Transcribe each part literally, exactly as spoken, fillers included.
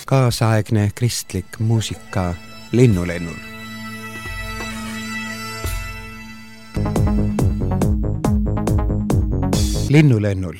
kaasaegne kristlik muusika Linnulennul. Linnulennul.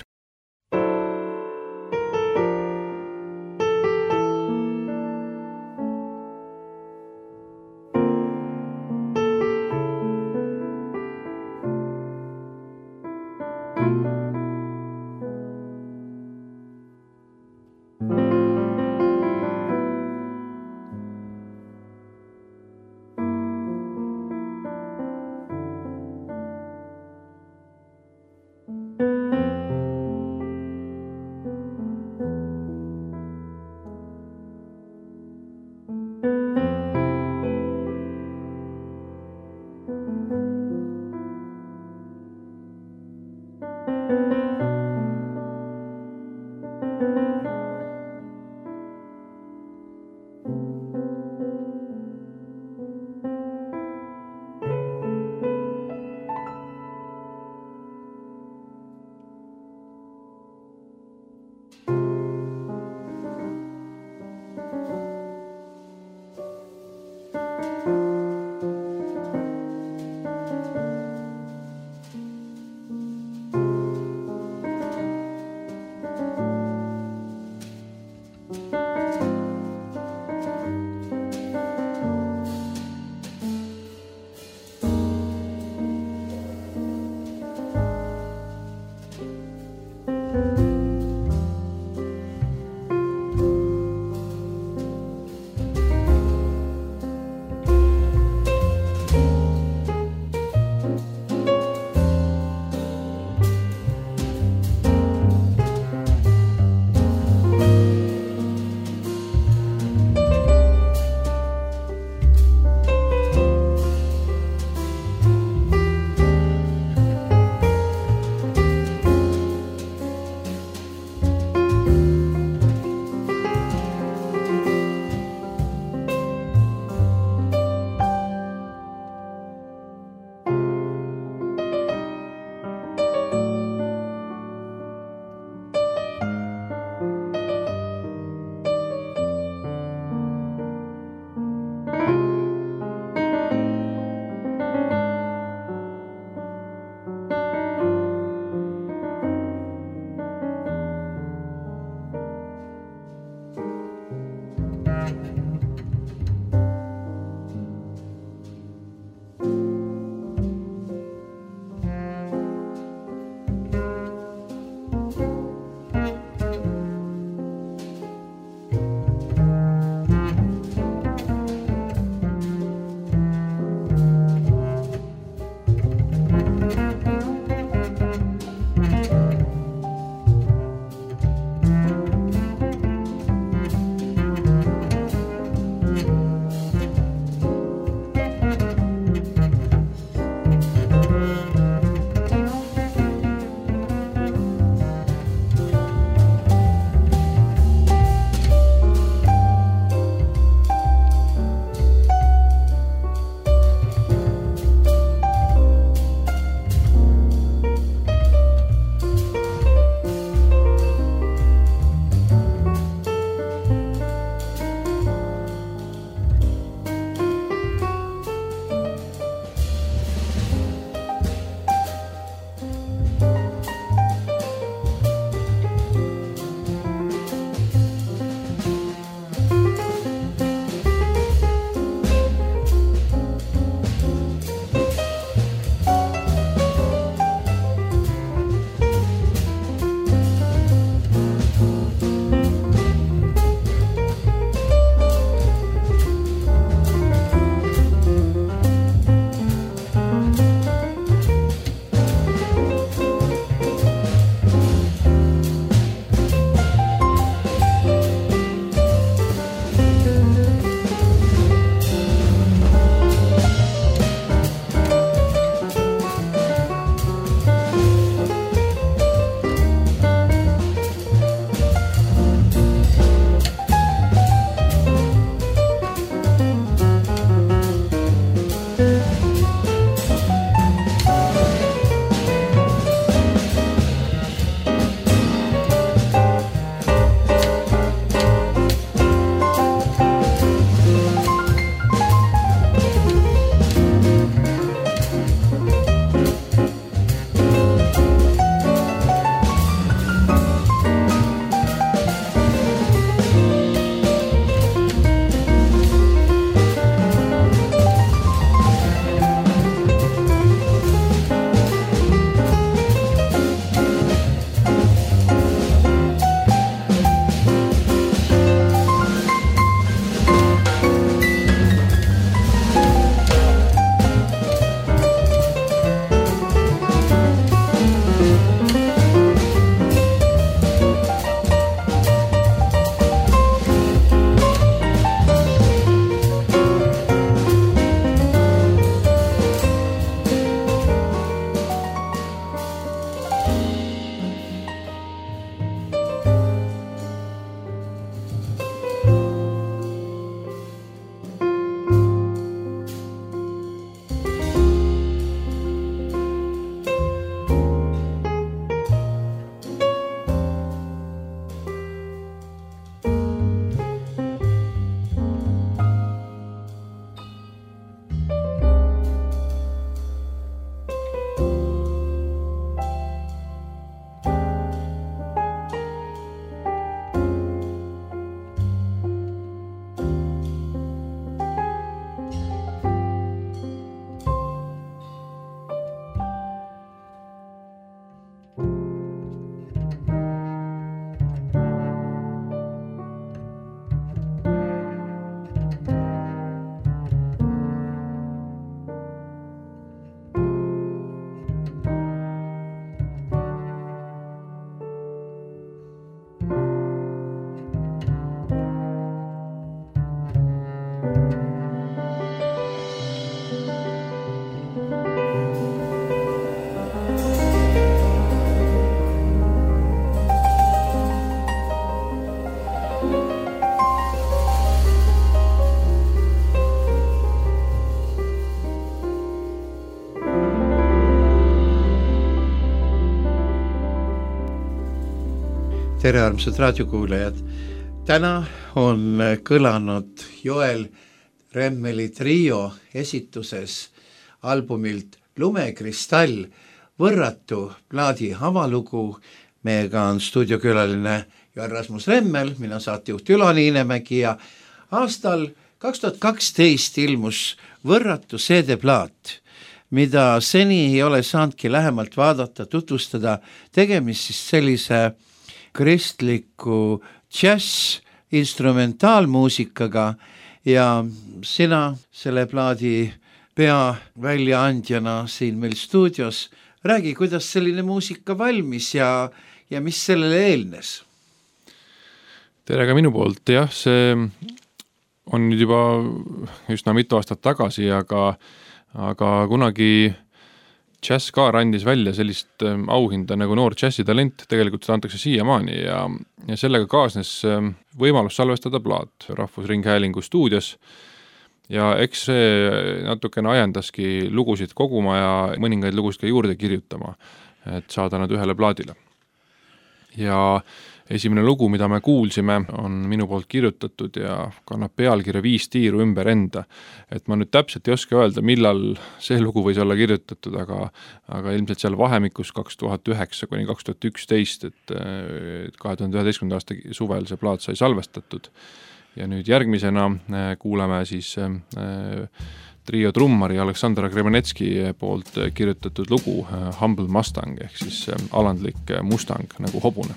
tere, armsad raadiokuulajad! Täna on kõlanud Joel Remmeli trio esituses albumilt Lumekristall võrratu plaadi avalugu. Meiega on stuudiokülaline Joel Rasmus Remmel, mina saatejuht Ülo Niinemägi ja aastal kaks tuhat kaksteist ilmus võrratu C D-plaat, mida seni ei ole saanudki lähemalt vaadata, tutvustada, tegemist siis sellise kristliku džäss instrumentaalmuusikaga ja sina selle plaadi pea väljaandjana siin meil stuudios räägi, kuidas selline muusika valmis ja, ja mis sellele eelnes? Tere ka minu poolt, jah, see on nüüd juba üsna mitu aastat tagasi, aga, aga kunagi džäss ka randis välja sellist auhinda nagu noor džässitalent, tegelikult seda antakse siiamaani ja, ja sellega kaasnes võimalus salvestada plaat Rahvusringhäälingu stuudios ja eks see natukene ajendaski lugusid koguma ja mõningaid lugusid ka juurde kirjutama, et saada nad ühele plaadile. Ja esimene lugu, mida me kuulsime, on minu poolt kirjutatud ja kannab pealkirja Viis tiiru ümber enda. Et ma nüüd täpselt ei oska öelda, millal see lugu võis olla kirjutatud, aga, aga ilmselt seal vahemikus kaks tuhat üheksa kuni kaks tuhat üksteist, et kahe tuhande üheteistkümnenda aasta suvel see plaat sai salvestatud. Ja nüüd järgmisena kuuleme siis trio trummari Aleksandra Kremenetski poolt kirjutatud lugu Humble Mustang ehk siis alandlik mustang nagu hobune.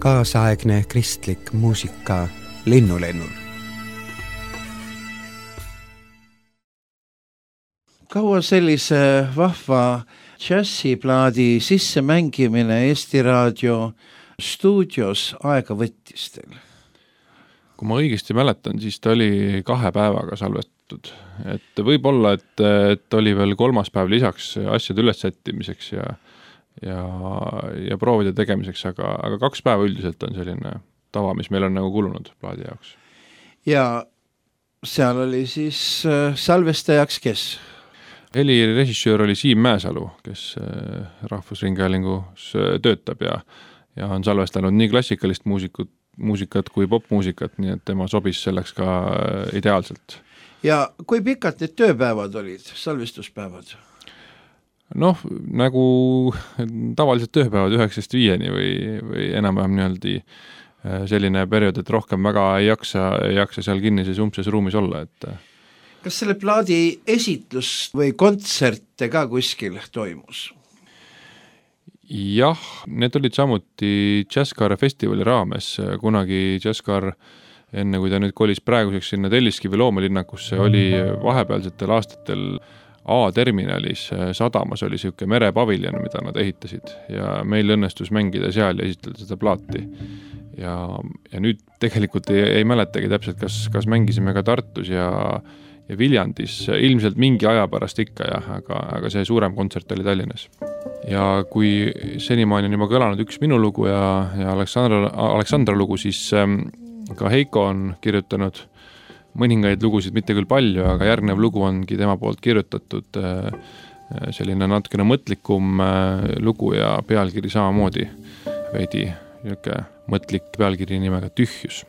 kaasaegne kristlik muusika Linnulennul. Kaua sellise vahva džässiplaadi sisse mängimine Eesti Raadio stuudios aega võttis teil? Kui ma õigesti mäletan, siis ta oli kahe päevaga salvestatud. Et võib-olla, et, et oli veel kolmas päev lisaks asjade ülessättimiseks ja, ja, ja proovide tegemiseks, aga, aga kaks päeva üldiselt on selline tava, mis meil on nagu kulunud plaadi jaoks. Ja seal oli siis salvestajaks kes? Helirežissöör oli Siim Mäesalu, kes Rahvusringhäälingus töötab ja, ja on salvestanud nii klassikalist muusikut, muusikat kui popmuusikat, nii et tema sobis selleks ka ideaalselt. Ja kui pikad need tööpäevad olid, salvestuspäevad? Noh, nagu tavaliselt tööpäevad üheksast viieni või, või enam-vähem niimoodi selline periood, et rohkem väga ei jaksa, ei jaksa seal kinnises umbses ruumis olla. Et... Kas selle plaadi esitlus või kontserte ka kuskil toimus? Jah, need olid samuti Jazzcar festivali raames, kunagi Jazzcar, enne kui ta nüüd kolis praeguseks sinna Telliskivi loomelinnakusse, oli vahepealsetel aastatel A-terminalis sadamas oli siuke merepaviljon, mida nad ehitasid ja meil õnnestus mängida seal ja esitleda seda plaati. Ja, ja nüüd tegelikult ei, ei mäletagi täpselt, kas, kas mängisime ka Tartus ja ja Viljandis ilmselt mingi aja pärast ikka, jah, aga, aga see suurem kontsert oli Tallinnas. Ja kui senimaani on juba kõlanud üks minu lugu ja, ja Aleksandra, Aleksandra lugu, siis ähm, ka Heiko on kirjutanud mõningaid lugusid, mitte küll palju, aga järgnev lugu ongi tema poolt kirjutatud äh, selline natukene mõtlikum äh, lugu ja pealkiri samamoodi veidi niuke mõtlik pealkiri nimega Tühjus.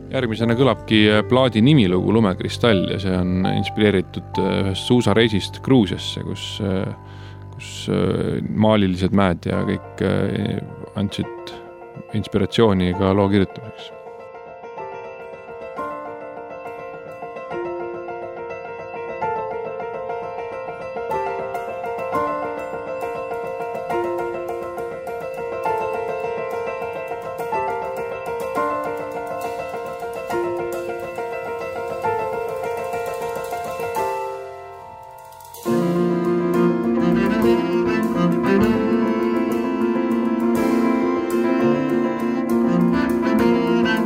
Järgmisena kõlabki plaadi nimilugu Lumekristall ja see on inspireeritud ühest suusareisist Gruusiasse, kus, kus maalilised mäed ja kõik andsid inspiratsiooni ka loo kirjutamiseks. Thank you.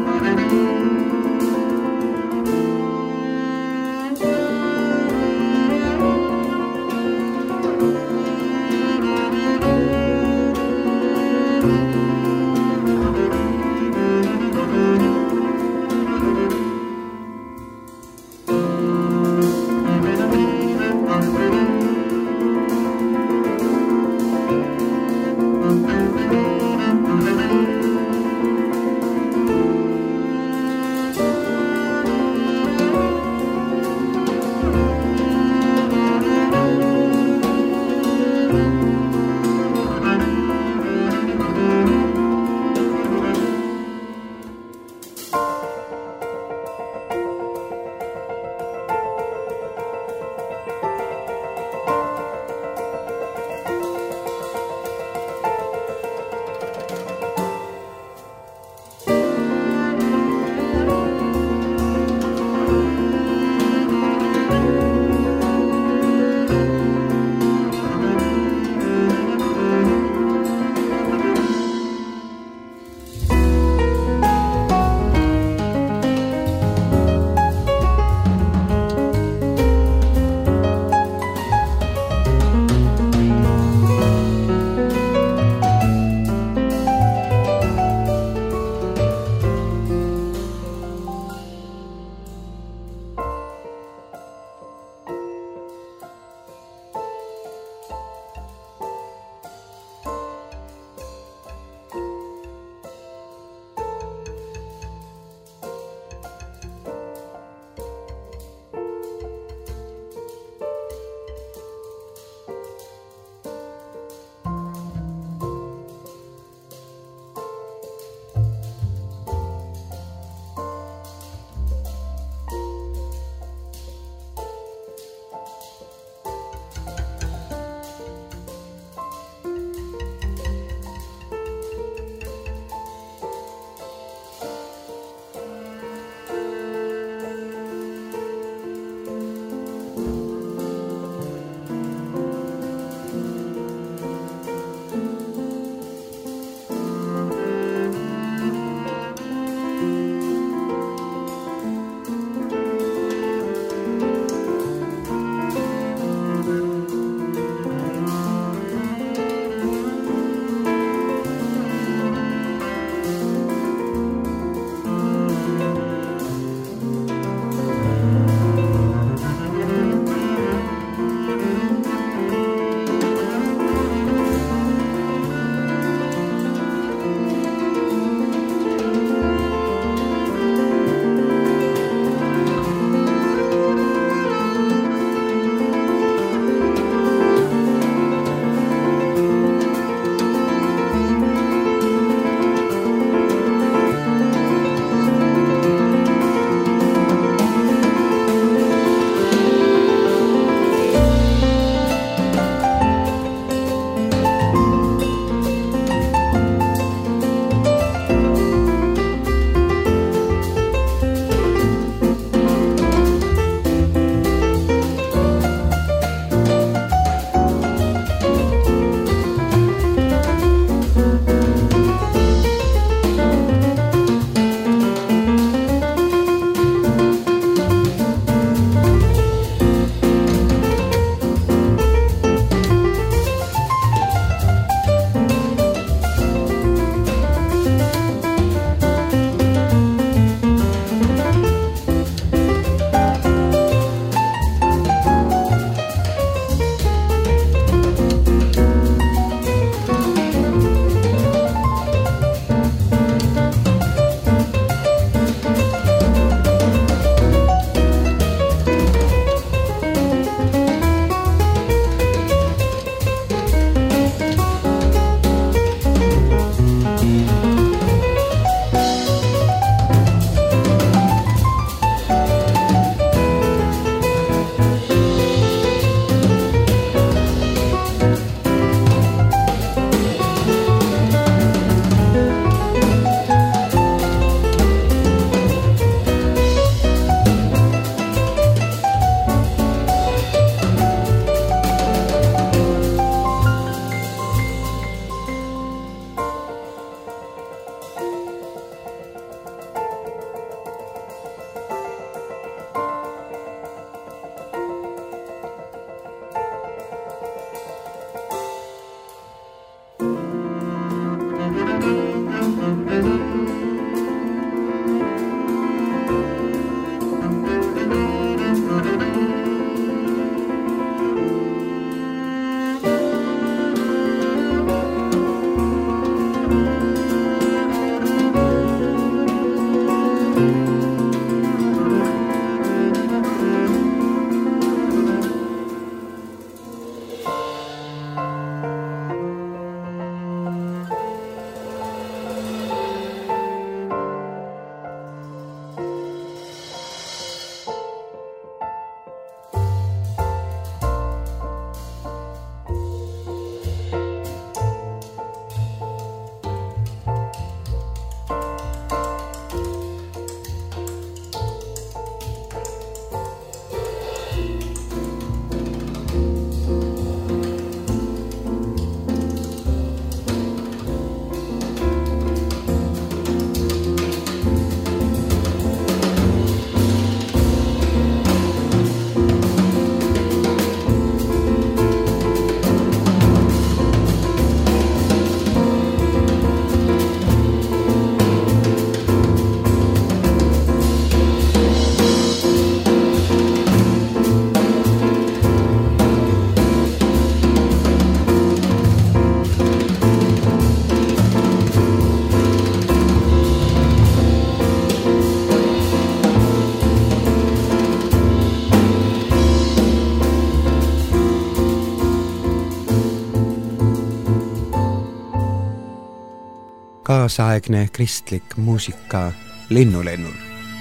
kaasaegne kristlik muusika Linnulennul.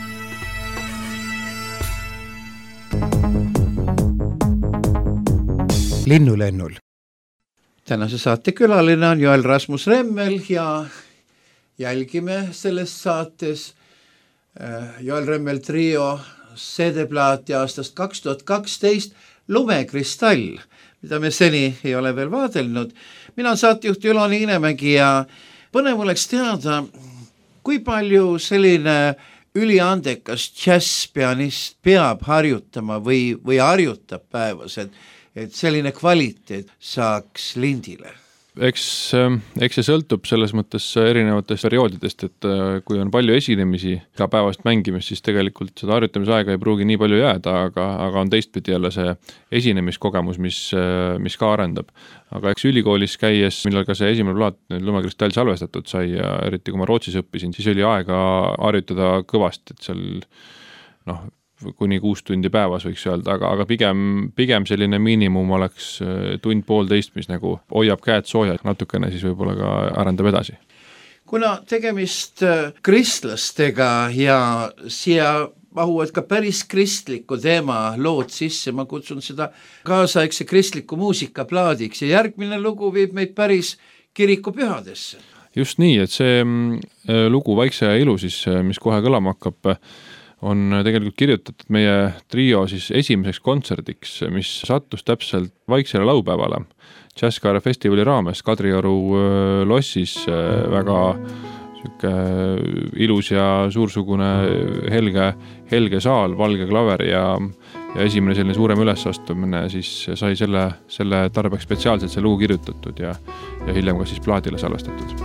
Linnulennul. Tänase saate külaline on Joel Rasmus Remmel ja jälgime selles saates Joel Remmel trio C D-plaati aastast kaks tuhat kaksteist Lumekristall, mida me seni ei ole veel vaadelnud. Mina olen saatejuht Ülo Niinemägi ja põnev oleks teada, kui palju selline üliandekas džässpianist peab harjutama või, või harjutab päevas, et, et selline kvaliteet saaks lindile. Eks, eks see sõltub selles mõttes erinevatest perioodidest, et kui on palju esinemisi ka päevast mängimist, siis tegelikult seda harjutamisaega ei pruugi nii palju jääda, aga, aga on teistpidi jälle see esinemiskogemus, mis, mis ka arendab. Aga eks ülikoolis käies, millal ka see esimene plaat Lumekristall salvestatud sai ja eriti kui ma Rootsis õppisin, siis oli aega harjutada kõvasti, et seal noh, kuni kuus tundi päevas võiks öelda, aga, aga pigem, pigem selline miinimum oleks tund poolteist, mis nagu hoiab käed soojad, natukene siis võib-olla ka arendab edasi. Kuna tegemist kristlastega ja siia mahuvad ka päris kristliku teema lood sisse, ma kutsun seda kaasaegse kristliku muusika plaadiks ja järgmine lugu viib meid päris kiriku pühadesse. Just nii, et see lugu Vaikse ja ilu siis, mis kohe kõlama hakkab, on tegelikult kirjutatud meie trio siis esimeseks kontserdiks, mis sattus täpselt Vaiksele laupäevale Jazzkaare festivali raames Kadrioru lossis, väga siuke ilus ja suursugune helge, helge saal, valge klaver ja, ja esimene selline suurem ülesastumine siis sai selle, selle tarbeks spetsiaalselt see lugu kirjutatud ja, ja hiljem ka siis plaadile salvestatud.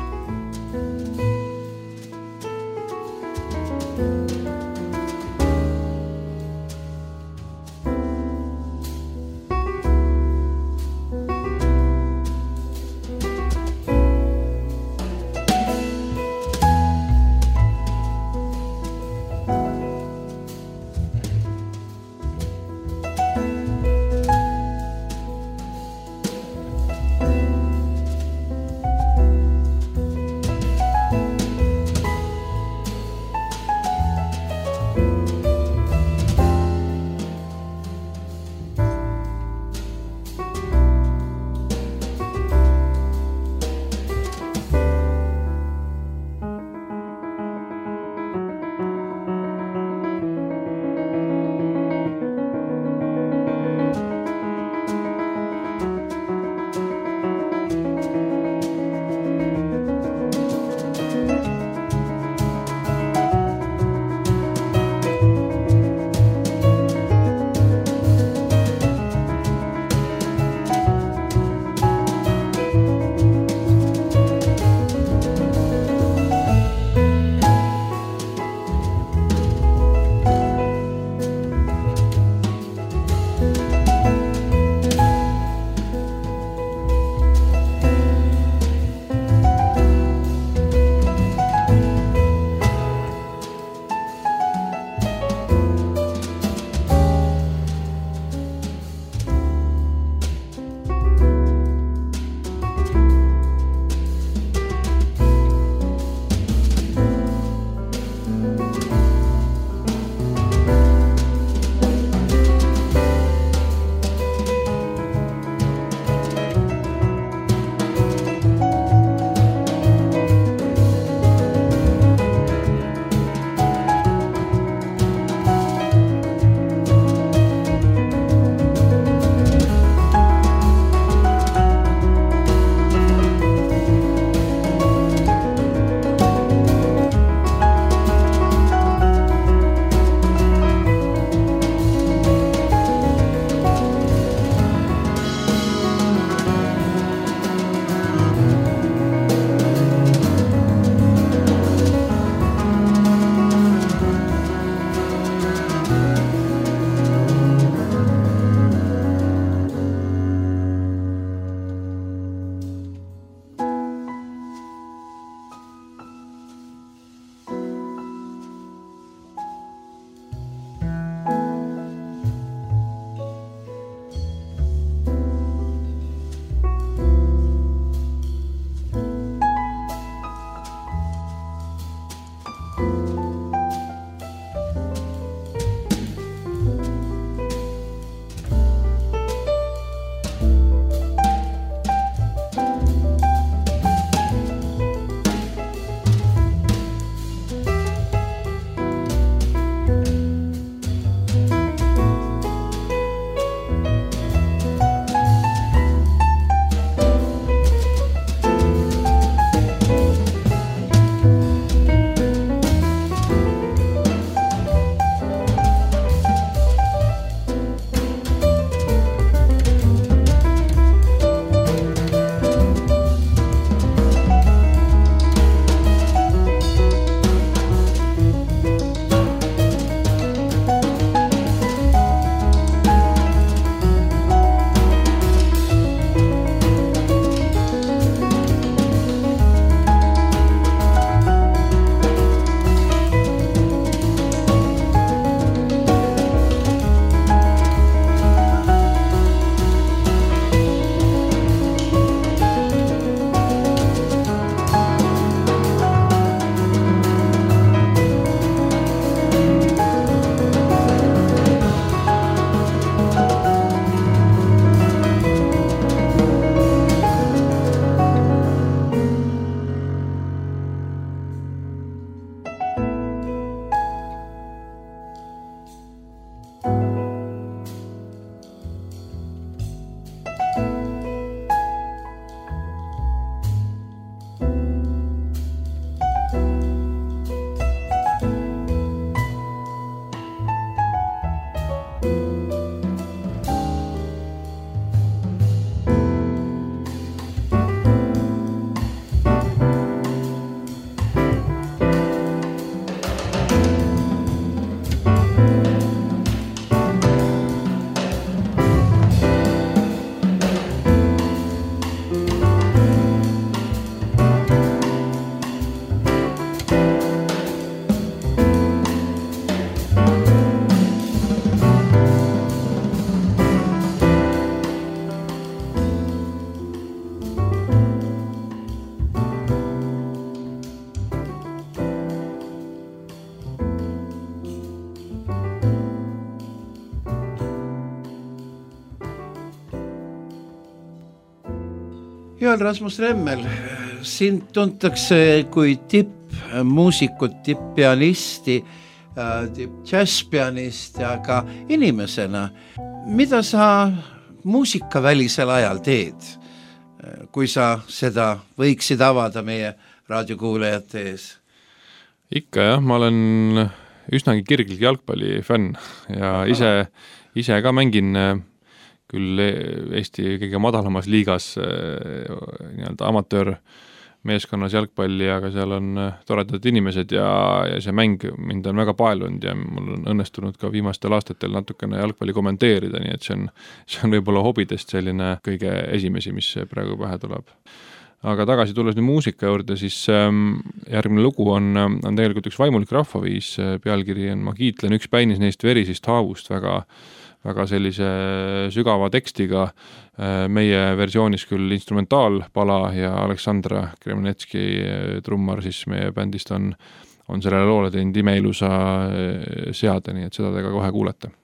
Joel Rasmus Remmel, sind tuntakse kui tippmuusikut, tipppianisti, tippjässpianisti, aga inimesena, mida sa muusikavälisel ajal teed, kui sa seda võiksid avada meie raadiokuulajate ees? Ikka jah, ma olen üsnagi kirglik jalgpallifänn ja ise, ise ka mängin küll Eesti kõige madalamas liigas nii-öelda amatöör meeskonnas jalgpalli, aga seal on toredad inimesed ja, ja see mäng mind on väga paelunud ja mul on õnnestunud ka viimastel aastatel natukene jalgpalli kommenteerida, nii et see on, see on võib-olla hobidest selline kõige esimesi, mis praegu pähe tuleb. Aga tagasi tulles nüüd muusika juurde, siis järgmine lugu on, on tegelikult üks vaimulik rahvaviis, pealkiri on Ma kiitlen üks päinis neist verisist haavust, väga väga sellise sügava tekstiga, meie versioonis küll instrumentaalpala ja Aleksandra Kremenetski trummar siis meie bändist on, on sellele loole teinud imeilusa seade, nii et seda te ka kohe kuulete.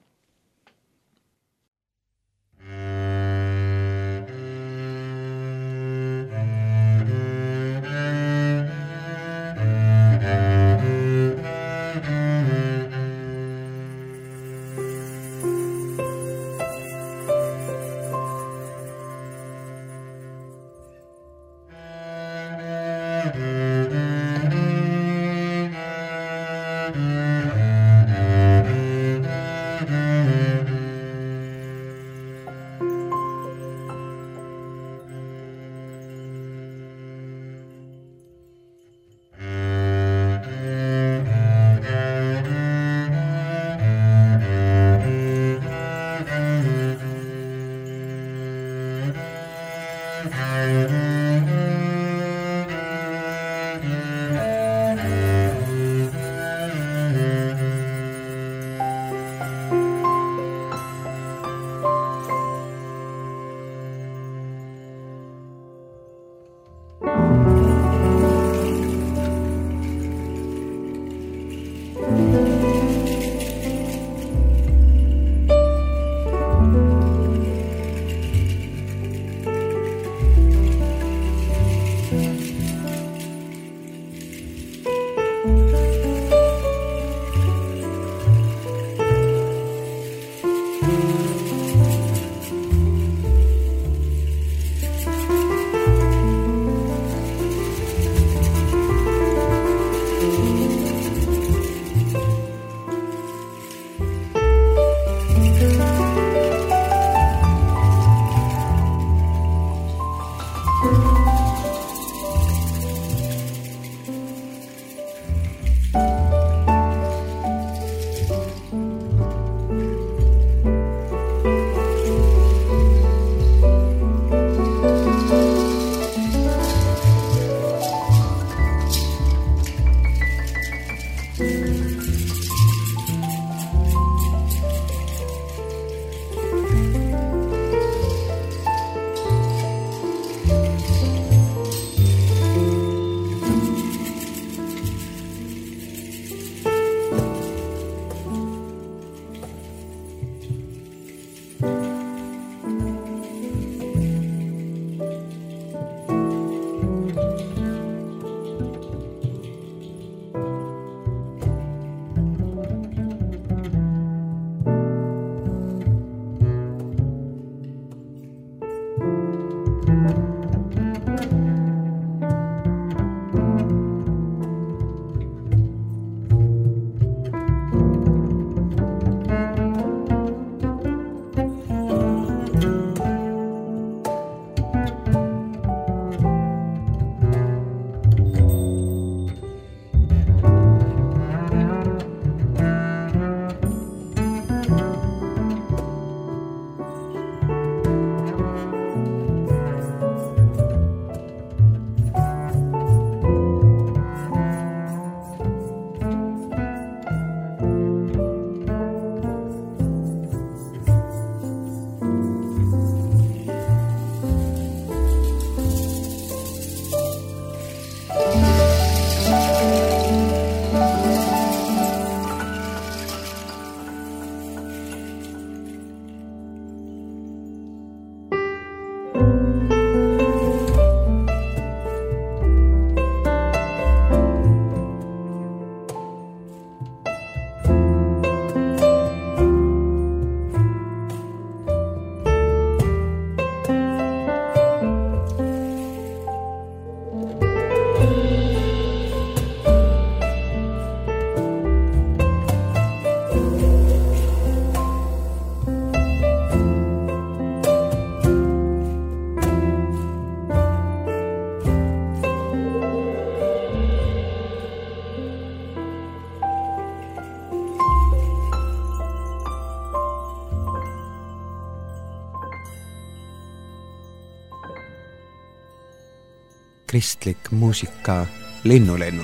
Mm-hmm. kristlik muusika Linnulennul.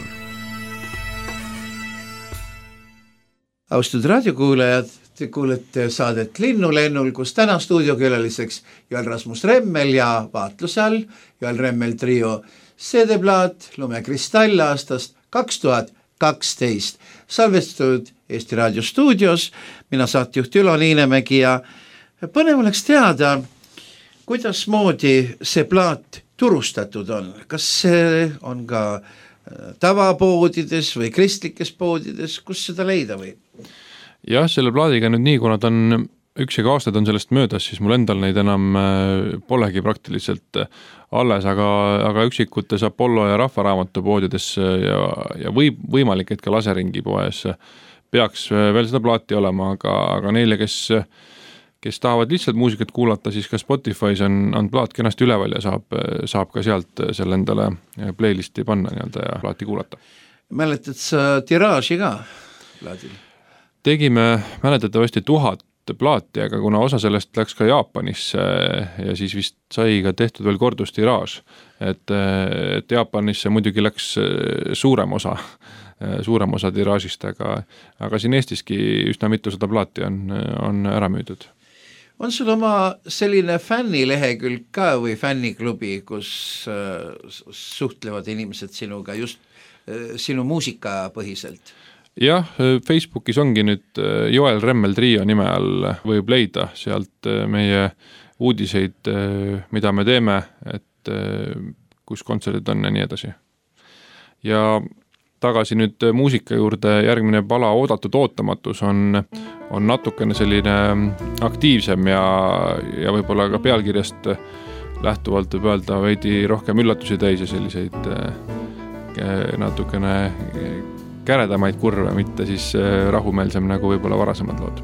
Austatud raadiokuulajad, te kuulete saadet Linnulennul, kus täna stuudiokülaliseks Joel Rasmus Remmel ja vaatluse all Joel Remmel trio C D-plaat Lume kristall aastast kaks tuhat kaksteist. Salvestatud Eesti Raadio stuudios, mina saatejuht Ülo Niinemägi ja põnev oleks teada, kuidas moodi see plaat turustatud on. Kas see on ka tavapoodides või kristlikes poodides, kus seda leida või? Jah, selle plaadiga nüüd nii, kuna ta on üksega aastad on sellest möödas, siis mul endal neid enam polegi praktiliselt alles, aga, aga üksikutes Apollo ja Rahvaraamatu poodides ja, ja või, võimalik, et ka Laseringi poes peaks veel seda plaati olema, aga, aga neile, kes, kes tahavad lihtsalt muusikat kuulata, siis ka Spotify's on, on plaat kenasti üleval ja saab, saab ka sealt selle endale playlisti panna nii-öelda ja plaati kuulata. Mäletad sa tiraaži ka plaadil? Tegime mäletatavasti tuhat plaati, aga kuna osa sellest läks ka Jaapanisse ja siis vist sai ka tehtud veel kordustiraaž, et, et Jaapanisse muidugi läks suurem osa, suurem osa tiraažist, aga, aga siin Eestiski üsna mitu sada plaati on, on ära müüdud. On sul oma selline fännilehekülg ka või fänniklubi, kus suhtlevad inimesed sinuga just sinu muusika põhiselt? Jah, Facebookis ongi nüüd Joel Remmel trio nime all võib leida sealt meie uudiseid, mida me teeme, et kus kontserdid on ja nii edasi. Ja tagasi nüüd muusika juurde, järgmine pala Oodatud ootamatus on, on natukene selline aktiivsem ja, ja võib-olla ka pealkirjast lähtuvalt võib öelda veidi rohkem üllatusi täis ja selliseid natukene käredamaid kurve, mitte siis rahumeelsem nagu võib-olla varasemad lood.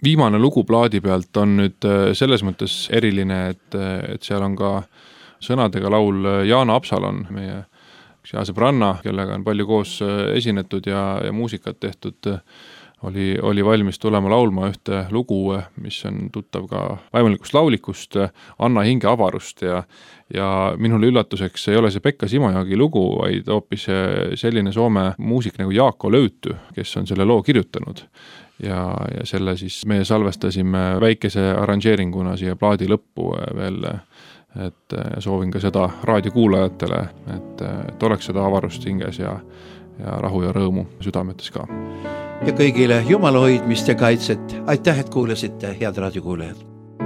viimane lugu plaadi pealt on nüüd selles mõttes eriline, et, et seal on ka sõnadega laul Jaana Apsalon, meie üks hea sõbranna, kellega on palju koos esinetud ja, ja muusikat tehtud, oli, oli valmis tulema laulma ühte lugu, mis on tuttav ka vaimulikust laulikust, Anna hinge avarust ja, ja minule üllatuseks ei ole see Pekka Simojogi lugu, vaid hoopis selline Soome muusik nagu Jaakko Löyty, kes on selle loo kirjutanud. Ja, ja selle siis me salvestasime väikese arranžeeringuna siia plaadi lõppu veel, et soovin ka seda raadiokuulajatele, et, et oleks seda avarust hinges ja, ja rahu ja rõõmu südametes ka. Ja kõigile Jumala hoidmist ja kaitset. Aitäh, et kuulasite, head raadiokuulajad.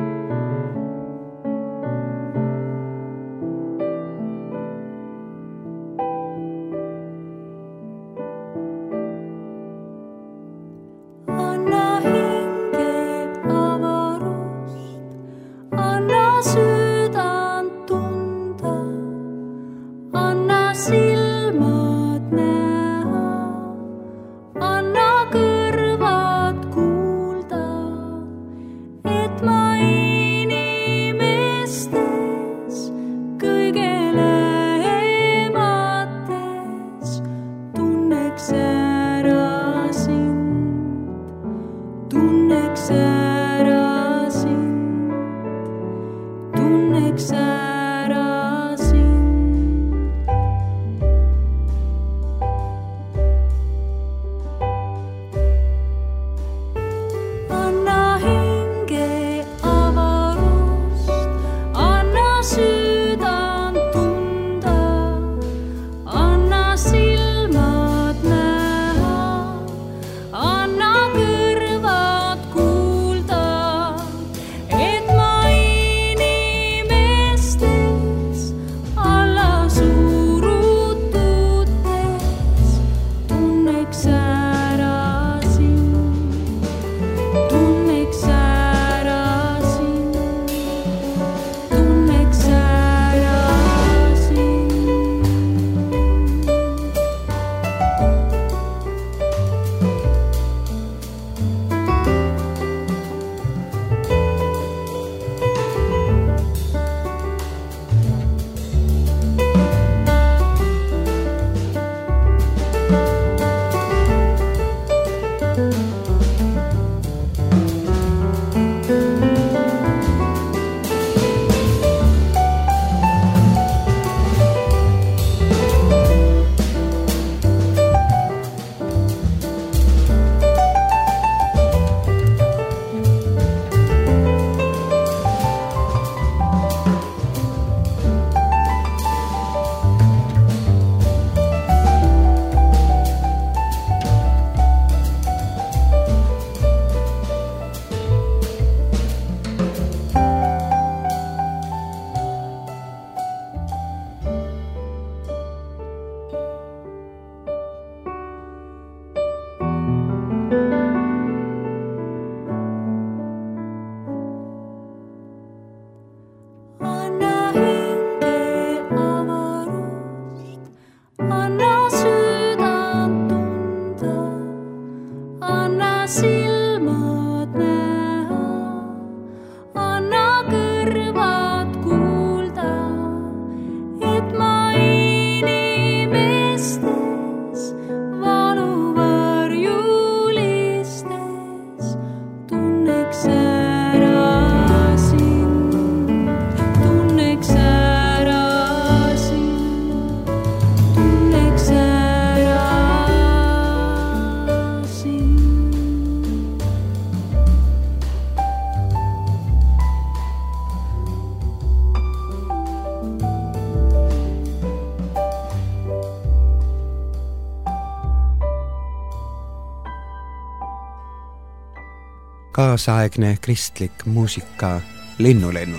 Kaasaegne kristlik muusika Linnulennul.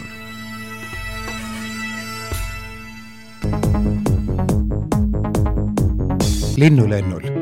Linnulennul